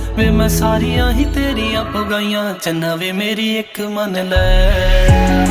ਵੇ मैं सारियां ही तेरियां पगाइयां चन्ना वे मेरी एक मन लै।